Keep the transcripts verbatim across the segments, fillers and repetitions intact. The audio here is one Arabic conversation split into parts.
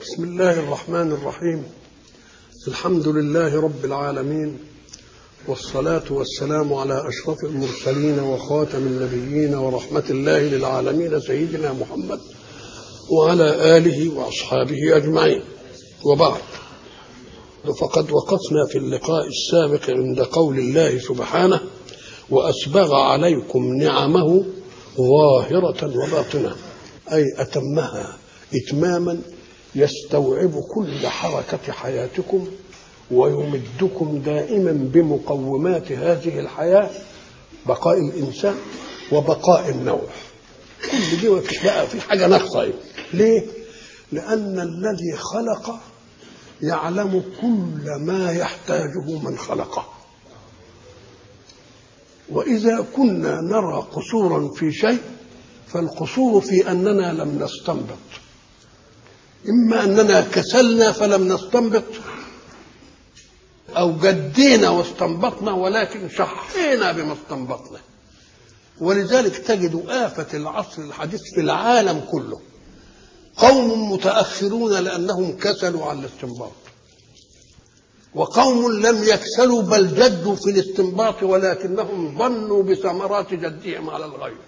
بسم الله الرحمن الرحيم. الحمد لله رب العالمين، والصلاة والسلام على أشرف المرسلين وخاتم النبيين ورحمة الله للعالمين سيدنا محمد وعلى آله وأصحابه أجمعين، وبعد. فقد وقفنا في اللقاء السابق عند قول الله سبحانه: وأسبغ عليكم نعمه ظاهرة وباطنة، أي أتمها إتماما يستوعب كل حركة حياتكم ويمدكم دائما بمقومات هذه الحياة، بقاء الإنسان وبقاء النوع. كل دي بقى في حاجة ناقصة. ليه؟ لأن الذي خلق يعلم كل ما يحتاجه من خلقه، وإذا كنا نرى قصورا في شيء فالقصور في أننا لم نستنبط، إما أننا كسلنا فلم نستنبط، أو جدينا واستنبطنا ولكن شحينا بما استنبطنا. ولذلك تجد آفة العصر الحديث في العالم كله قوم متأخرون لأنهم كسلوا عن الاستنباط، وقوم لم يكسلوا بل جدوا في الاستنباط ولكنهم ظنوا بثمرات جدهم على الغير،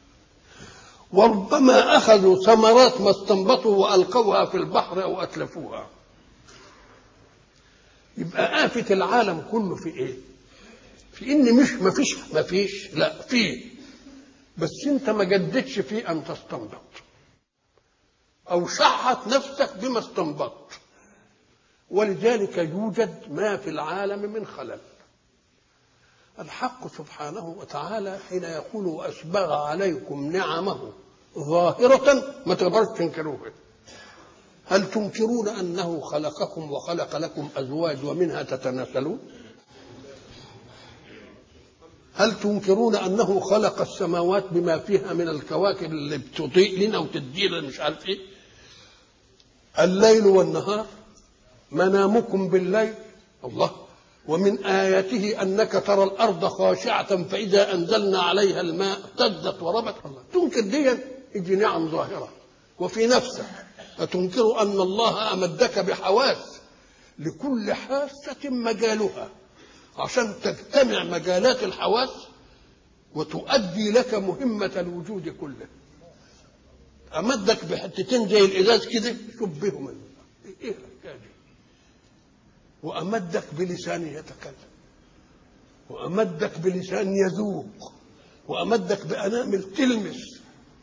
وربما أخذوا ثمرات ما استنبطوا وألقوها في البحر أو أتلفوها. يبقى آفة العالم كله في إيه؟ في إن مش ما فيش ما فيش لا فيه، بس أنت ما جددش في أن تستنبط أو شحت نفسك بما استنبطت، ولذلك يوجد ما في العالم من خلل. الحق سبحانه وتعالى حين يقول وأسبغ عليكم نعمه ظاهرة ما تقدرش تنكروها. هل تنكرون أنه خلقكم وخلق لكم أزواج ومنها تتناسلون؟ هل تنكرون أنه خلق السماوات بما فيها من الكواكب اللي بتضيء لنا وتدي لنا مش عارف إيه؟ الليل والنهار، منامكم بالليل، الله. ومن آياته أنك ترى الأرض خاشعة فإذا أنزلنا عليها الماء اهتزت وربت. الله تنكر دي إجي نعم ظاهرة. وفي نفسك أتنكر أن الله أمدك بحواس لكل حاسة مجالها عشان تجتمع مجالات الحواس وتؤدي لك مهمة الوجود كله. أمدك بحتتين زي الإزاز كده شبههم إيه الحكاية؟ وأمدك بلسان يتكلم، وأمدك بلسان يذوق، وأمدك بأنامل تلمس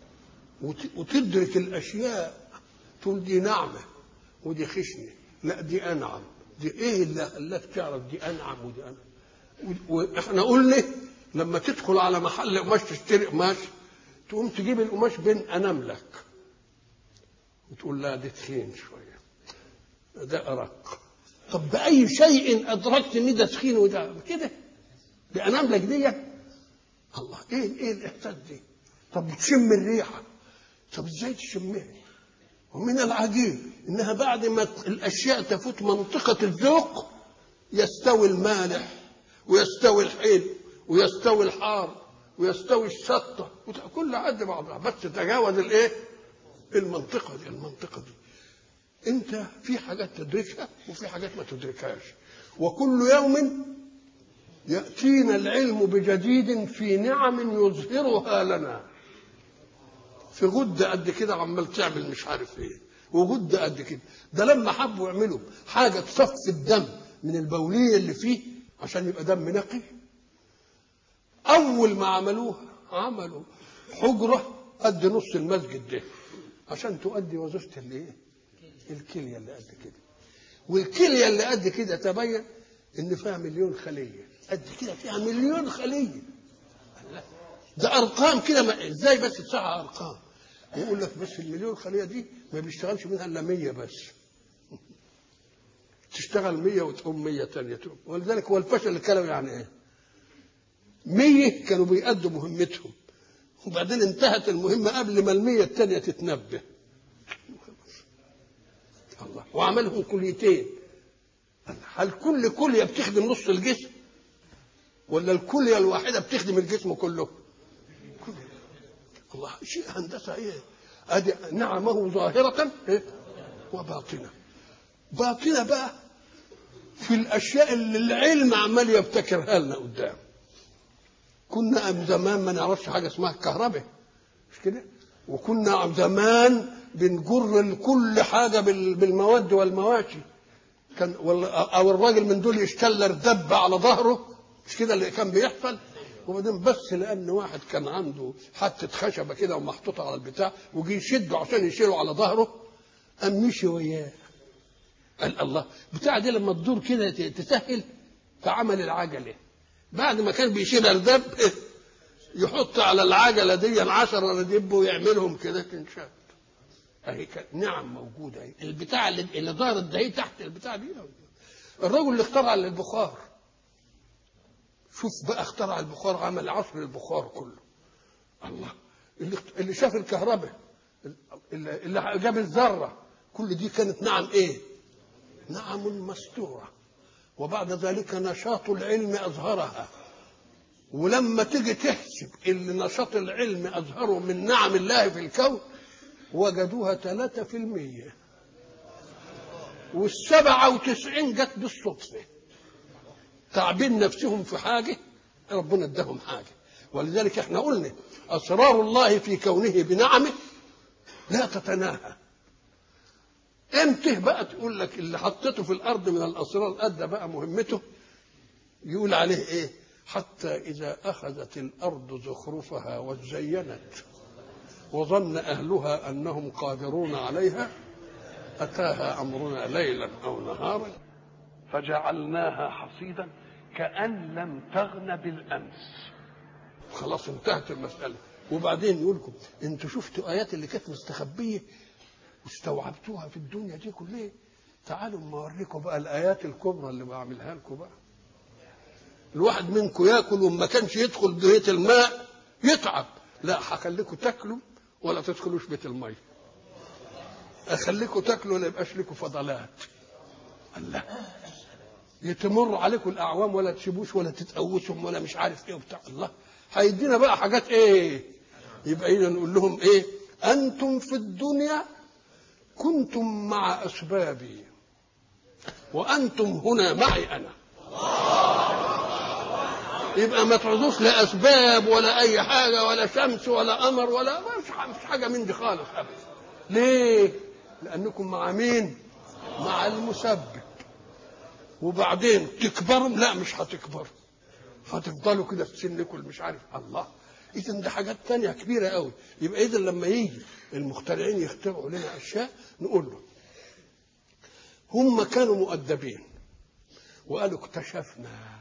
وتدرك الأشياء، تقول دي نعمة ودي خشنة، لا دي أنعم، دي إيه اللي خلاك تعرف دي أنعم ودي أنعم؟ وإحنا قلنا لما تدخل على محل قماش تشتري قماش تقوم تجيب القماش بين أناملك وتقول لا دي تخين شوية ده أرق. طب بأي شيء أدركت إن ده تخين وده كده بأناملك دي؟ الله إيه إيه الإحساس دي؟ طب تشم الريحة، طب إزاي تشمها؟ ومن العجيب إنها بعد ما الأشياء تفوت منطقة الذوق يستوي المالح ويستوي الحلو ويستوي الحار ويستوي الشطة كل قد بعضها، بس تجاوز الإيه؟ المنطقة دي. المنطقة دي أنت في حاجات تدركها وفي حاجات ما تدركهاش، وكل يوم يأتينا العلم بجديد في نعم يظهرها لنا. في غدة قد كده عمال تعمل مش عارف ايه، وغدة قد كده. ده لما حبوا يعملوا حاجة تصفي الدم من البولية اللي فيه عشان يبقى دم نقي، أول ما عملوها عملوا حجرة قد نص المسجد ده عشان تؤدي وظيفة الايه؟ الكلية اللي قد كده. والكلية اللي قد كده تبين إن فيها مليون خلية قد كده، فيها مليون خلية. ده أرقام كده ما... إزاي بس تسعة أرقام؟ يقول لك بس المليون خلية دي ما بيشتغلش منها إلا مية بس. تشتغل مية وتقوم مية تانية تقوم. ولذلك هو الفشل الكلوي يعني إيه؟ مية كانوا بيأدوا مهمتهم وبعدين انتهت المهمة قبل ما المية التانية تتنبه. الله. وعملهم كليتين. هل كل كلية بتخدم نص الجسم ولا الكلية الواحدة بتخدم الجسم كله؟ الله، شيء هندسة ايه؟ ادي نعمه ظاهرة إيه؟ وباطنة. باطنة بقى في الأشياء اللي العلم عمال يبتكرها لنا قدام. كنا زمان ما نعرفش حاجة اسمها الكهرباء، مش كده؟ وكنا زمان بنجر كل حاجة بالمواد والمواشي، كان أو الراجل من دول يشتلر دب على ظهره، مش كده اللي كان بيحصل؟ وبعدين بس لأن واحد كان عنده حتة خشبة كده ومحطوطة على البتاع وجي يشده عشان يشيله على ظهره، قام مشي وياه. قال الله، بتاع دي لما تدور كده تسهل، فعمل العجلة. بعد ما كان بيشيلها الدب يحط على العجلة دي عشرة ردب ويعملهم كده تنشد. اهي نعم موجودة اهي. البتاع اللي, اللي دارت ده تحت البتاع دي. الرجل اللي اخترع البخار، شوف بقى اخترع البخار، عمل عصر البخار كله. الله، اللي, اللي شاف الكهرباء، اللي جاب الذرة، كل دي كانت نعم ايه؟ نعم مستورة. وبعد ذلك نشاط العلم أظهرها. ولما تيجي تحسب اللي نشاط العلم أظهره من نعم الله في الكون وجدوها ثلاثة في المية، والسبعة وتسعين جت بالصدفة. تعبين نفسهم في حاجة ربنا اداهم حاجة. ولذلك احنا قلنا أسرار الله في كونه بنعمه لا تتناهى. امتى بقى تقول لك اللي حطته في الأرض من الأسرار أدى بقى مهمته؟ يقول عليه إيه؟ حتى إذا أخذت الأرض زخرفها وزينت وظن أهلها أنهم قادرون عليها أتاها أمرنا ليلا أو نهارا فجعلناها حصيدا كأن لم تغن بالأمس. خلاص انتهت المسألة. وبعدين يقول لكم انتوا شفتوا آيات اللي كانت مستخبية واستوعبتوها في الدنيا دي كلها، تعالوا ما اوريكم بقى الآيات الكبرى اللي بعملها لكم بقى. الواحد منكم ياكل وما كانش يدخل بيت الماء يتعب، لا هخليكم تاكلوا ولا تدخلوش بيت الماء، اخليكم تاكلوا ولا يبقاش لكم فضلات. الله، يتمر عليكم الاعوام ولا تسيبوش ولا تتقوسهم ولا مش عارف ايه وبتاع. الله هيدينا بقى حاجات ايه؟ يبقى ايه نقول لهم ايه؟ انتم في الدنيا كنتم مع اسبابي وانتم هنا معي انا. يبقى ما تعوزوش لا اسباب ولا اي حاجه ولا شمس ولا قمر ولا مش حاجه من دي خالص ابدا. ليه؟ لانكم مع مين؟ مع المسبب. وبعدين تكبروا؟ لا مش هتكبروا، هتفضلوا كده في سنكم مش عارف. الله، اذا دي حاجات تانية كبيره قوي. يبقى اذا لما يجي المخترعين يخترعوا لنا اشياء نقول له هم كانوا مؤدبين وقالوا اكتشفنا،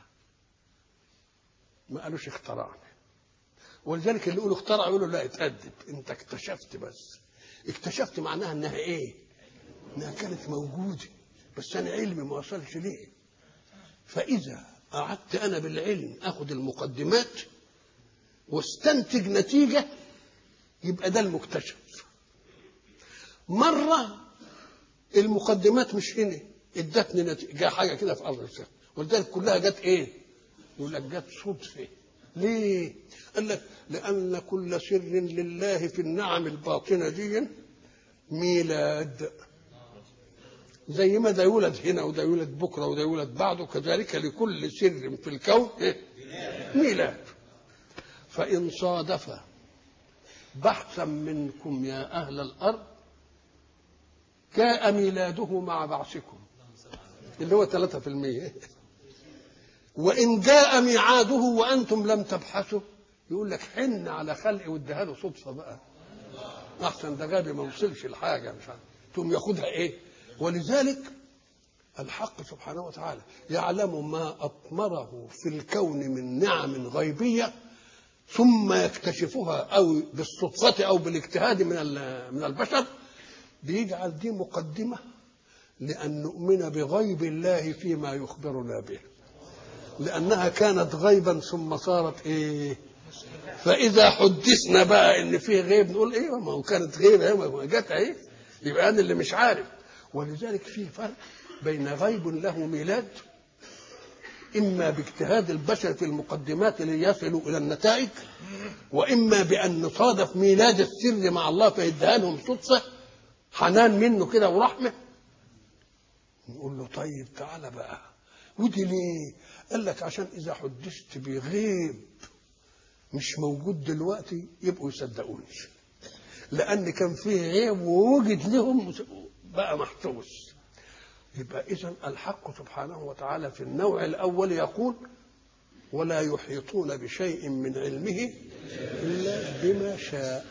ما قالوش اخترعنا. ولذلك اللي يقولوا اخترع يقولوا لا اتأدب، انت اكتشفت. بس اكتشفت معناها انها ايه؟ انها كانت موجوده بس انا علمي ما وصلش ليه. فاذا قعدت انا بالعلم اخذ المقدمات واستنتج نتيجه يبقى ده المكتشف. مره المقدمات مش هنا ادتني نتيجه حاجه كده في ارض السماء، ولذلك كلها جت ايه؟ يقول لك جت صدفه. ليه؟ قال لك لان كل سر لله في النعم الباطنه دي ميلاد. زي ما ده يولد هنا وده يولد بكره وده يولد بعده، كذلك لكل سر في الكون ميلاد. فإن صادف بحثا منكم يا أهل الأرض جاء ميلاده مع بعثكم اللي هو ثلاثة في المية. وإن جاء ميعاده وأنتم لم تبحثوا يقول لك حن على خلق واديها له صدفة بقى أحسن، ده غبي ما وصلش الحاجة مش عارف تقوم ياخدها إيه. ولذلك الحق سبحانه وتعالى يعلم ما أطمره في الكون من نعم غيبية ثم يكتشفها أو بالصدفة أو بالاجتهاد من من البشر، بيجعل دي مقدمة لأن نؤمن بغيب الله فيما يخبرنا به، لأنها كانت غيبا ثم صارت إيه؟ فإذا حدثنا بقى إن فيه غيب نقول إيه؟ ما هو كانت غيبة ما جت إيه؟ يبقى أنا اللي مش عارف. ولذلك فيه فرق بين غيب له ميلاد إما باجتهاد البشر في المقدمات ليصلوا إلى النتائج، وإما بأن نصادف ميلاد السر مع الله فيديها لهم صدفة حنان منه كده ورحمة نقول له طيب تعالى بقى، ودي ليه؟ قال لك عشان إذا حدثت بغيب مش موجود دلوقتي يبقوا يصدقوني، لأن كان فيه عيب ووجد لهم بقى محسوس. يبقى إذن الحق سبحانه وتعالى في النوع الأول يقول ولا يحيطون بشيء من علمه إلا بما شاء.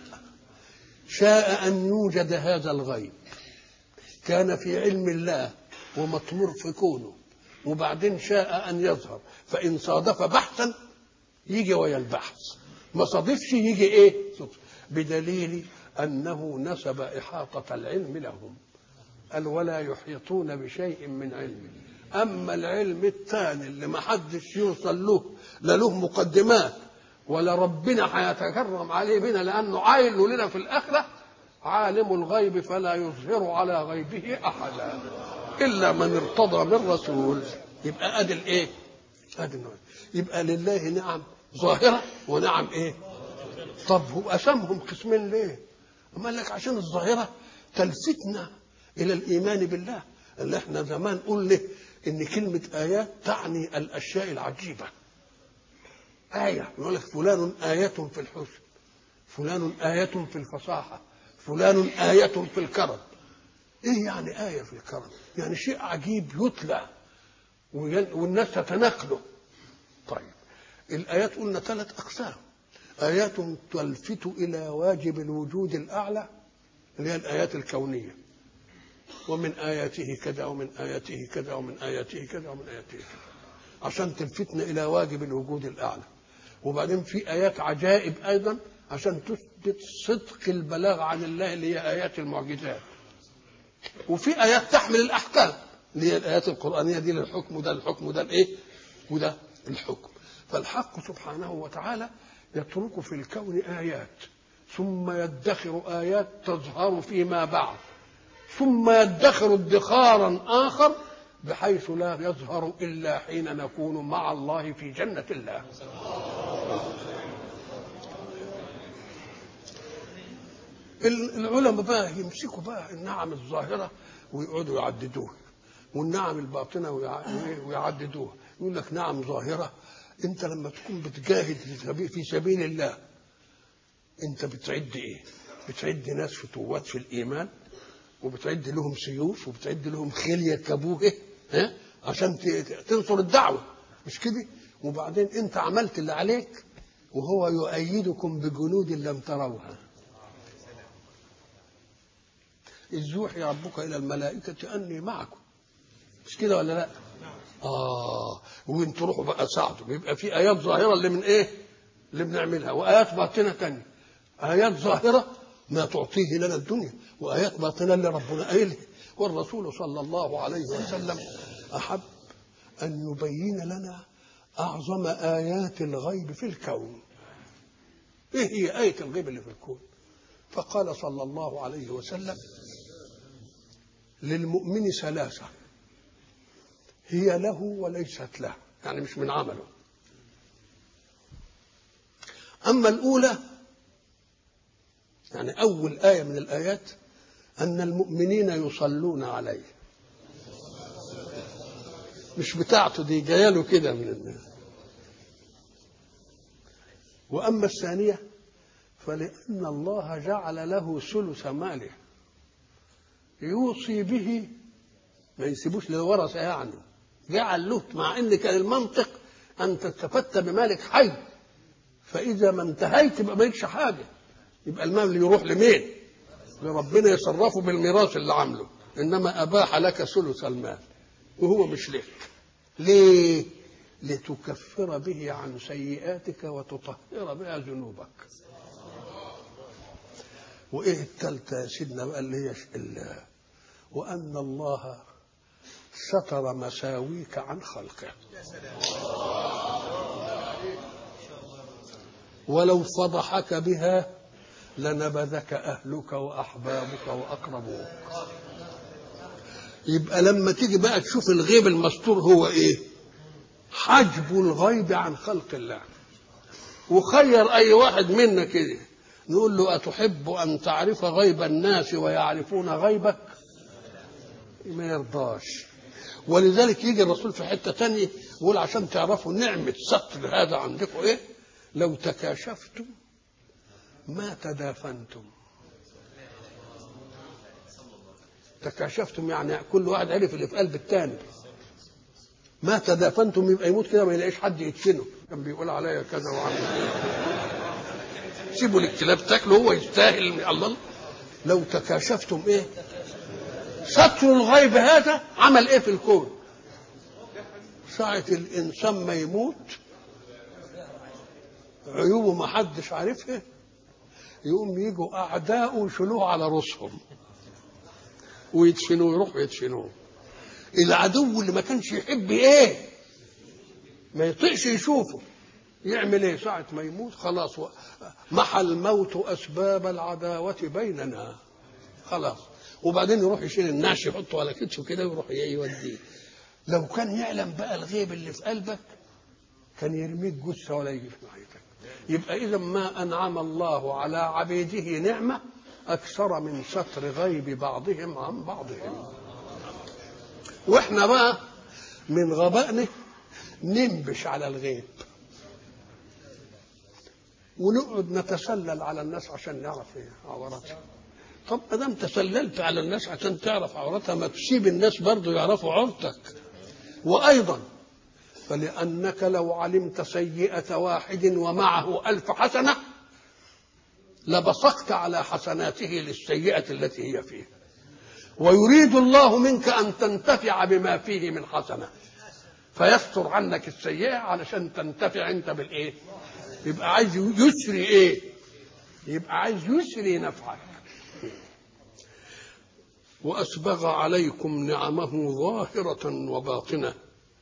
شاء أن يوجد هذا الغيب، كان في علم الله ومطمور في كونه، وبعدين شاء أن يظهر، فإن صادف بحثا يجي ويا البحث، ما صادفش يجي إيه؟ بدليل أنه نسب إحاطة العلم لهم، قال ولا يحيطون بشيء من علمه. أما العلم الثاني اللي ما حدش يوصل له، لا له مقدمات ولا ربنا هيتكرم عليه بنا لأنه عايل لنا في الآخرة، عالم الغيب فلا يظهر على غيبه أحدا إلا من ارتضى من رسول. يبقى أدي الإيه؟ أدي النوع. يبقى لله نعم ظاهرة ونعم إيه؟ طب هو أسمهم قسمين ليه؟ أما قال لك عشان الظاهرة تلفتنا إلى الإيمان بالله، اللي احنا زمان قلنا إن كلمة آيات تعني الأشياء العجيبة. آية يقول لك فلان آية في الحسن، فلان آية في الفصاحة، فلان آية في الكرم. إيه يعني آية في الكرم؟ يعني شيء عجيب يتلى والناس تتنقله. طيب الآيات قلنا ثلاث أقسام: آيات تلفت إلى واجب الوجود الأعلى اللي هي الآيات الكونية، ومن آياته كذا ومن آياته كذا ومن آياته كذا ومن آياته كذا، عشان تلفتنا إلى واجب الوجود الأعلى. وبعدين في آيات عجائب أيضا عشان تثبت صدق البلاغ عن الله اللي هي آيات المعجزات. وفي آيات تحمل الأحكام اللي هي الآيات القرآنية دي للحكم، وده الحكم وده الإيه وده الحكم. فالحق سبحانه وتعالى يترك في الكون آيات، ثم يدخر آيات تظهر فيما بعد، ثم يدخر ادخارا آخر بحيث لا يظهر إلا حين نكون مع الله في جنة الله. العلماء بقى يمسكوا بقى النعم الظاهرة ويقعدوا يعددوها، والنعم الباطنة ويعددوها. يقول لك نعم ظاهرة، انت لما تكون بتجاهد في سبيل الله انت بتعد ايه؟ بتعد ناس فتوات في الإيمان، وبتعد لهم سيوف، وبتعد لهم خيل يركبوه ايه ها عشان تنصر الدعوة، مش كده؟ وبعدين انت عملت اللي عليك وهو يؤيدكم بجنود لم تروها. إذ يوحي ربك إلى الملائكة أني معكم، مش كده ولا لا؟ آه وانتوا تروحوا بقى ساعدوا. بيبقى في آيات ظاهرة اللي من إيه؟ اللي بنعملها، وآيات باطنة تانية. آيات ظاهرة ما تعطيه لنا الدنيا، وآيات باطنة اللي ربنا قايلها. والرسول صلى الله عليه وسلم أحب أن يبين لنا أعظم آيات الغيب في الكون. إيه هي آية الغيب اللي في الكون؟ فقال صلى الله عليه وسلم للمؤمن ثلاثة هي له وليست له، يعني مش من عمله. أما الأولى يعني أول آية من الآيات أن المؤمنين يصلون عليه، مش بتاعته دي جايه له كده من الناس. وأما الثانية فلأن الله جعل له ثلث ماله يوصي به، ما يسيبوش للورثة، يعني جعل له، مع ان كان المنطق ان تستفدت بمالك حي، فاذا ما انتهيت يبقى ما لكش حاجه، يبقى المال اللي يروح لمين؟ لربنا يصرفه بالميراث اللي عامله، انما اباح لك ثلث المال وهو مش لك. ليه؟ لتكفر به عن سيئاتك وتطهر بها ذنوبك. وايه الثالثه يا سيدنا بقى اللي هي الله؟ وان الله ستر مساويك عن خلقه، ولو فضحك بها لنبذك أهلك وأحبابك وأقربوك. يبقى لما تيجي بقى تشوف الغيب المستور هو إيه؟ حجب الغيب عن خلق الله. وخير أي واحد منا كده نقول له أتحب أن تعرف غيب الناس ويعرفون غيبك؟ ما يرضاش. ولذلك يجي الرسول في حته ثانيه يقول عشان تعرفوا نعمه ستر هذا عندكم ايه، لو تكاشفتم ما تدافنتم. تكاشفتم يعني كل واحد عرف اللي في قلب الثاني. ما تدافنتم يبقى يموت كده ما يلاقيش حد يدفنه، كان بيقول عليا كذا وعمل سيبوا للكلاب تاكله هو يستاهل. الله، لو تكاشفتم ايه، ستر الغيب هذا عمل ايه في الكون؟ ساعة الانسان ما يموت عيوبه ما حدش عارفها، يقوم يجوا اعداؤه يشيلوه على رؤوسهم ويدفنوه، يروحوا يدفنوه. العدو اللي ما كانش يحب ايه، ما يطيقش يشوفه، يعمل ايه ساعة ما يموت؟ خلاص محى الموت اسباب العداوة بيننا، خلاص. وبعدين يروح يشيل النعش يحطه على كتفه كده ويروح يوديه. لو كان يعلم بقى الغيب اللي في قلبك كان يرميك جثة ولا يجي في معيتك. يبقى إذا ما أنعم الله على عبيده نعمة أكثر من ستر غيب بعضهم عن بعضهم. وإحنا بقى من غبائنا ننبش على الغيب ونقعد نتسلل على الناس عشان نعرف ايه عوراتها. طب ما دام تسللت على الناس عشان تعرف عورتها، ما تسيب الناس برضو يعرفوا عورتك. وايضا فلانك لو علمت سيئة واحد ومعه الف حسنة لبصقت على حسناته للسيئة التي هي فيه، ويريد الله منك ان تنتفع بما فيه من حسنة فيستر عنك السيئة علشان تنتفع انت بالايه. يبقى عايز يسري ايه، يبقى عايز يسري نفعك. وأسبغ عليكم نعمه ظاهرة وباطنة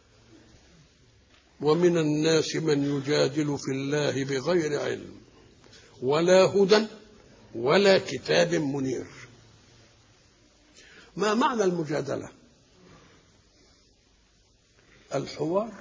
ومن الناس من يجادل في الله بغير علم ولا هدى ولا كتاب منير. ما معنى المجادلة؟ الحوار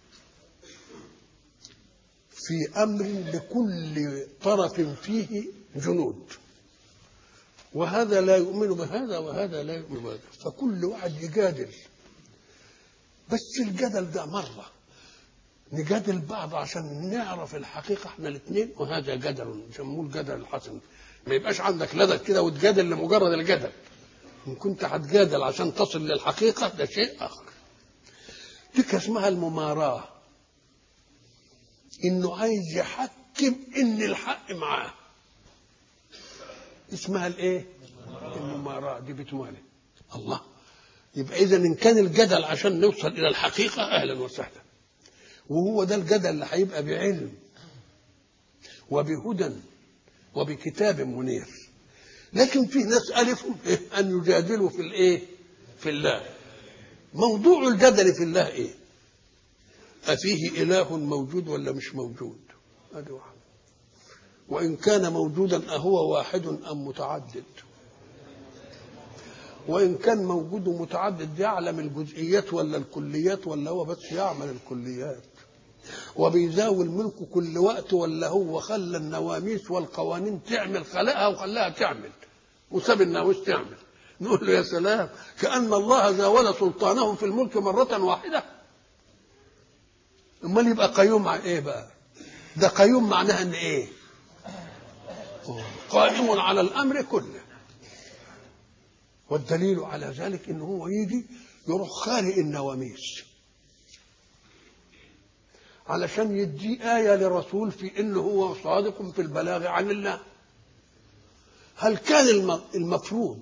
في أمر لكل طرف فيه جنود، وهذا لا يؤمن بهذا وهذا لا يؤمن بهذا، فكل واحد يجادل. بس الجدل ده مرة نجادل بعض عشان نعرف الحقيقة احنا الاثنين، وهذا جدل يسموه الجدل الحسن. ما يبقاش عندك لدى كده وتجادل لمجرد الجدل. إن كنت هتجادل عشان تصل للحقيقة ده شيء آخر. تلك اسمها المماراة، إنه عايز يحكم إن الحق معاه، اسمها الايه؟ المماراة دي بتمالي الله. يبقى إذا إن كان الجدل عشان نوصل إلى الحقيقة أهلا وسهلا، وهو ده الجدل اللي هيبقى بعلم وبهدى وبكتاب منير. لكن في ناس ألفوا أن يجادلوا في الإيه؟ في الله. موضوع الجدل في الله إيه؟ أفيه إله موجود ولا مش موجود؟ هذه واحدة. وإن كان موجودا أهو واحد أم متعدد؟ وإن كان موجود متعدد يعلم الجزئيات ولا الكليات ولا هو بس يعمل الكليات؟ وبيزاول ملكه كل وقت ولا هو خلى النواميس والقوانين تعمل خلقها وخلاها تعمل وساب الناموس تعمل؟ نقول له يا سلام، كأن الله زاول سلطانه في الملك مرة واحدة. امال يبقى قيوم مع ايه بقى؟ ده قيوم معناها ان ايه؟ قائم على الامر كله. والدليل على ذلك انه هو يجي يروح خارق النواميس علشان يدي آية للرسول في انه هو صادق في البلاغ عن الله. هل كان المفروض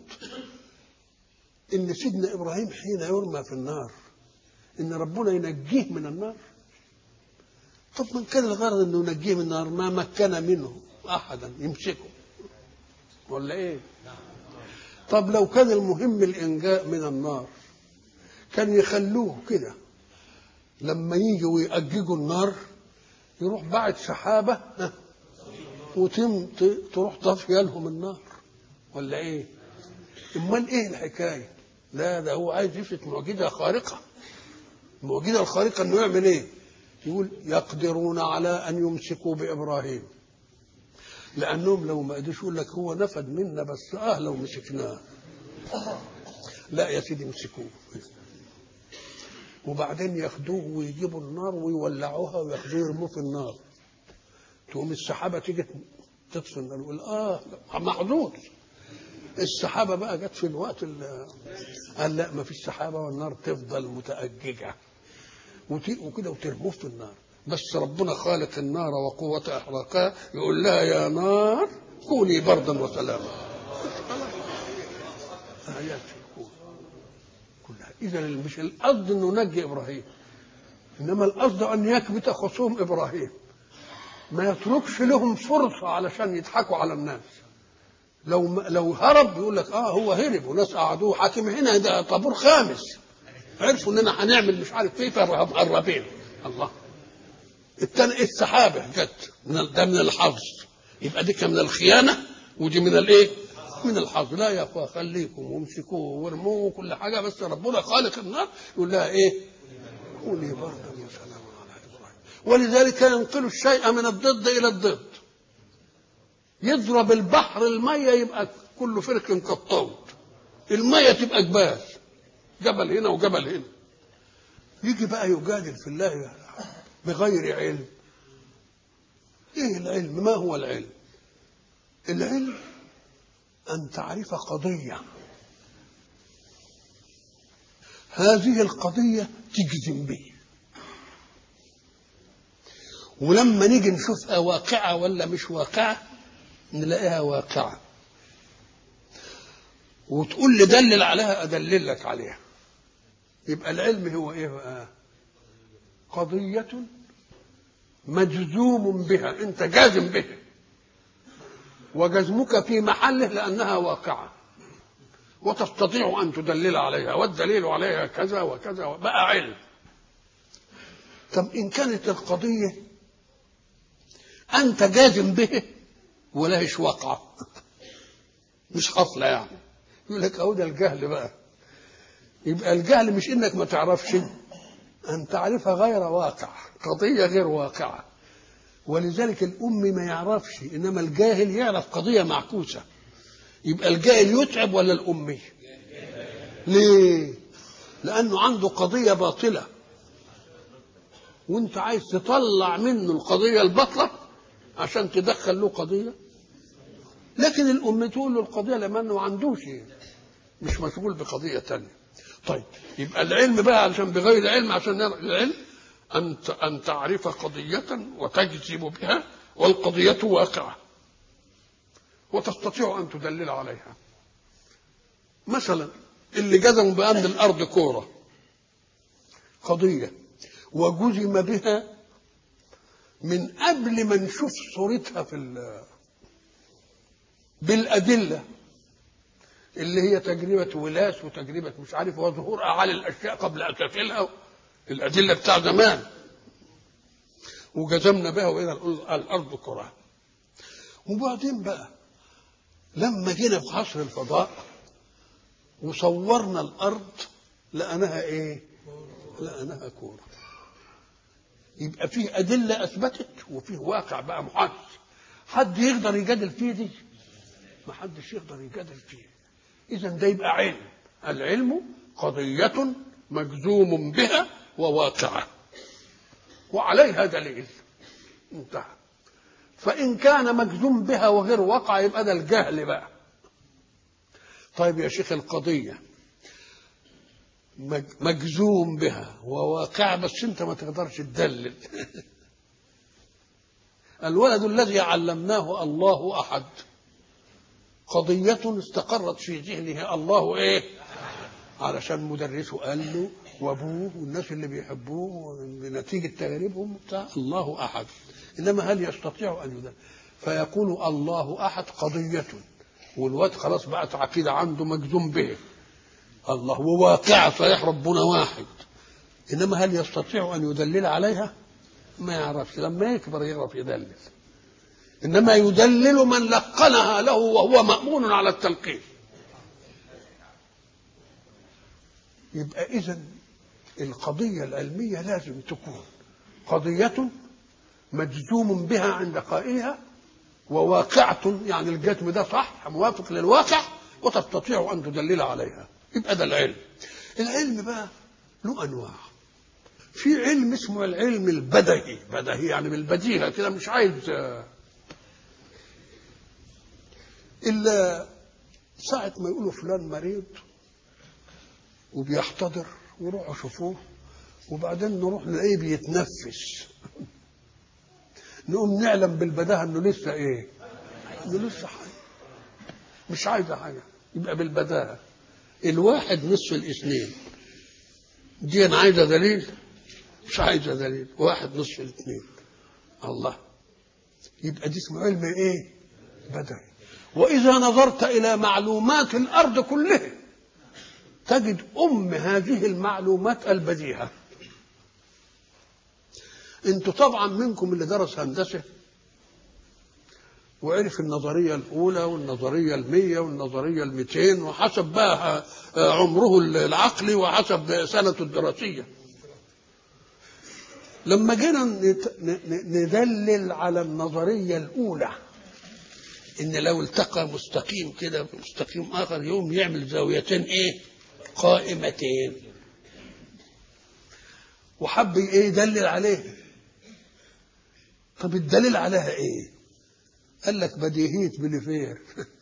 ان سيدنا ابراهيم حين يرمى في النار ان ربنا ينجيه من النار؟ طب من كان الغرض انه ينجيه من النار ما مكن منه احدا يمسكه ولا ايه؟ طب لو كان المهم الانجاء من النار كان يخلوه كده لما يجوا يأججوا النار يروح بعد سحابة وتم تروح طافية لهم النار ولا ايه؟ امال ايه الحكاية؟ لا ده هو عايز يثبت معجزة خارقة. المعجزة الخارقة انه يعمل ايه؟ يقول يقدرون على ان يمسكوا بإبراهيم، لأنهم لو ما قدرش يقول لك هو نفد منا بس اه لو مسكناه. لا يا سيدي امسكوه. وبعدين ياخدوه ويجيبوا النار ويولعوها وياخدوه يرموه في النار. تقوم السحابه تيجي تطفي النار يقول اه محظوظ. السحابه بقى جت في الوقت اللي قال لا ما فيش سحابه والنار تفضل متأججه وكده وترموه في النار. بس ربنا خالق النار وقوة إحراقها يقول لها يا نار كوني بردا وسلاما. آيات كلها. إذا مش القصد إنه نجي إبراهيم، إنما القصد أن يكبت خصوم إبراهيم، ما يتركش لهم فرصة علشان يضحكوا على الناس. لو لو هرب يقول لك اه هو هرب وناس قعدوه حاكم هنا ده طابور خامس عرفوا اننا هنعمل مش عارف ايه فمهربين. الله. الثاني السحابه جت من ده من الحظ، يبقى دي كان من الخيانه ودي من الايه؟ من الحظ. لا يا اخويا خليكم وامسكوه وارموه كل حاجه، بس ربنا خالق النار يقول لها ايه؟ كوني بردا وسلاما على ابراهيم. ولذلك ينقل الشيء من الضد الى الضد. يضرب البحر الميه يبقى كله فرق كالطود، الميه تبقى جبال، جبل هنا وجبل هنا. يجي بقى يجادل في الله بغير علم. ايه العلم؟ ما هو العلم؟ العلم ان تعرف قضيه، هذه القضيه تجزم به، ولما نيجي نشوفها واقعه ولا مش واقعه نلاقيها واقعه، وتقول لي دلل عليها ادلل لك عليها. يبقى العلم هو ايه بقى؟ قضيه مجزوم بها، انت جازم بها، وجزمك في محله لانها واقعه وتستطيع ان تدلل عليها، والدليل عليها كذا وكذا، بقى علم. طب ان كانت القضيه انت جازم به ولهش واقعه مش حاصله يعني، يقول لك اهو ده الجهل بقى. يبقى الجهل مش انك ما تعرفش، ان تعرفها غير واقع، قضيه غير واقعه. ولذلك الامي ما يعرفش، انما الجاهل يعرف قضيه معكوسه. يبقى الجاهل يتعب ولا الامي؟ ليه؟ لانه عنده قضيه باطله وانت عايز تطلع منه القضيه الباطله عشان تدخل له قضيه. لكن الام تقول له القضيه لما انه ما عندوش، مش مشغول بقضيه تانية. طيب يبقى العلم بقى علشان بغير علم، عشان العلم ان ان تعرف قضيه وتجزم بها والقضيه واقعه وتستطيع ان تدلل عليها. مثلا اللي جزم بان الارض كوره قضيه وجزم بها من قبل ما نشوف صورتها في بالادله اللي هي تجربه ولاس وتجربه مش عارف وظهور اعالي الاشياء قبل اسافلها، الادله بتاع زمان، وجزمنا بها والى الارض كره. وبعدين بقى لما جينا في عصر الفضاء وصورنا الارض لقيناها ايه؟ لقيناها كوره. يبقى فيه ادله اثبتت وفيه واقع بقى محدث. حد يقدر يجادل فيه دي؟ ما حدش يقدر يجادل فيه. اذا ده يبقى علم. العلم قضيه مجزوم بها وواقعه وعليها دليل، انتهى. فان كان مجزوم بها وغير واقع يبقى ده الجهل بقى. طيب يا شيخ القضيه مجزوم بها وواقع بس انت ما تقدرش تدلل. الولد الذي علمناه الله احد، قضيه استقرت في ذهنه الله ايه؟ علشان مدرسه قال له وابوه والناس اللي بيحبوه بنتيجه تجاربهم بتاع الله احد. انما هل يستطيع ان يدلل؟ فيقول الله احد قضيه والواد خلاص بقت عقيده عنده مجزوم به. الله وواقع صحيح ربنا واحد، انما هل يستطيع ان يدلل عليها؟ ما يعرفش. لما يكبر يعرف يدلل، انما يدلل من لقنها له وهو مأمون على التلقين. يبقى اذن القضيه العلميه لازم تكون قضيه مجزوم بها عند قائلها وواقعه، يعني الجزم ده صح موافق للواقع وتستطيع ان تدلل عليها. يبقى ده العلم. العلم بقى له انواع. في علم اسمه العلم البدهي، بدهي يعني بالبديهة كده، مش عايز إلا ساعة ما يقولوا فلان مريض وبيحتضر وروحوا شوفوه، وبعدين نروح نلاقيه بيتنفس، نقوم نعلم بالبداهة انه لسه ايه؟ انه لسه حي، مش عايزه حاجه، يبقى بالبداهة. الواحد نصف الاثنين، دي انا عايزه دليل؟ مش عايزه دليل، واحد نصف الاثنين، الله، يبقى دي اسمه علم ايه؟ بدهي. واذا نظرت الى معلومات الارض كلها تجد ام هذه المعلومات البديهه. انتوا طبعا منكم اللي درس هندسه وعرف النظريه الاولى والنظريه المية والنظريه الميتين، وحسب بقى عمره العقلي وحسب سنته الدراسيه. لما جينا ندلل على النظريه الاولى ان لو التقى مستقيم كده مستقيم اخر يوم يعمل زاويتين ايه؟ قائمتين، وحب ايه يدلل عليه. طب الدليل عليها ايه؟ قال لك بديهيه بليفير.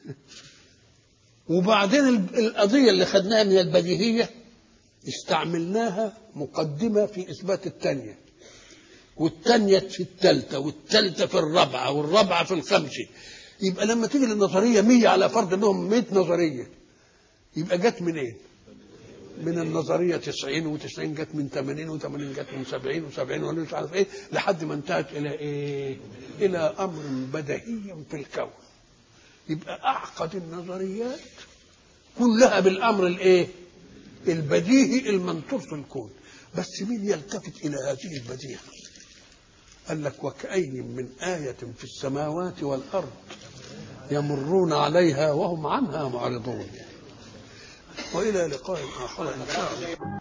وبعدين القضيه اللي خدناها من البديهيه استعملناها مقدمه في اثبات الثانيه، والثانيه في الثالثه، والثالثه في الرابعه، والرابعه في الخامسه. يبقى لما تيجي للنظريه مية على فرض انهم مية نظريه، يبقى جت منين؟ إيه؟ من النظريه تسعين، وتسعين جت من ثمانين، وثمانين جت من سبعين، وسبعين ولا مش عارف ايه، لحد ما انتهت الى ايه؟ الى امر بديهي في الكون. يبقى اعقد النظريات كلها بالامر الايه؟ البديهي المنطور في الكون. بس مين يلتفت الى هذه البديهه؟ قال لك وكأي من آية في السماوات والأرض يمرون عليها وهم عنها معرضون. وإلى لقاء آخر إن شاء الله.